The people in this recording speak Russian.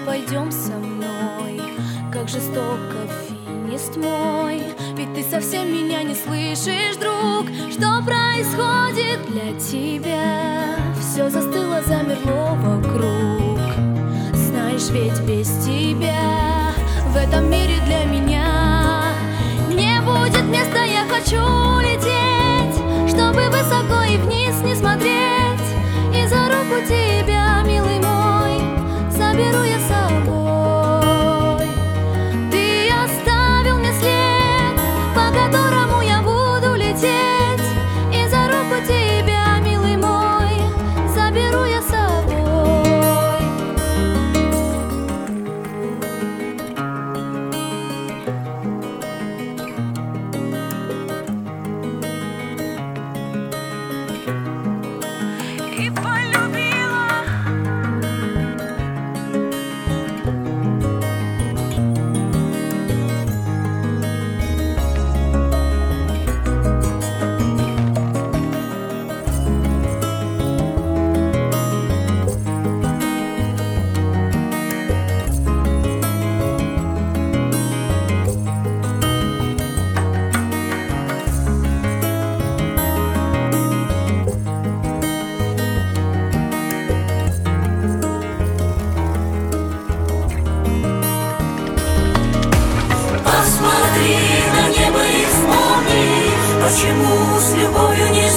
пойдем со мной. Как жестоко финист мой, ведь ты совсем меня не слышишь, друг. Что происходит для тебя? Все застыло, замерло вокруг. Знаешь, ведь без тебя в этом мире для меня не будет места. Я хочу лететь, чтобы высоко и вниз не смотреть. И за руку тебя, милый мой, заберу я с собой. Ты оставил мне след, по которому я буду лететь. И за руку тебя, милый мой, заберу я с собой. И полюбила. Посмотри на небо и вспомни, почему с любовью не